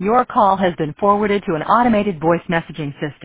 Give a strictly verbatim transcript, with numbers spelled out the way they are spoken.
Your call has been forwarded to an automated voice messaging system.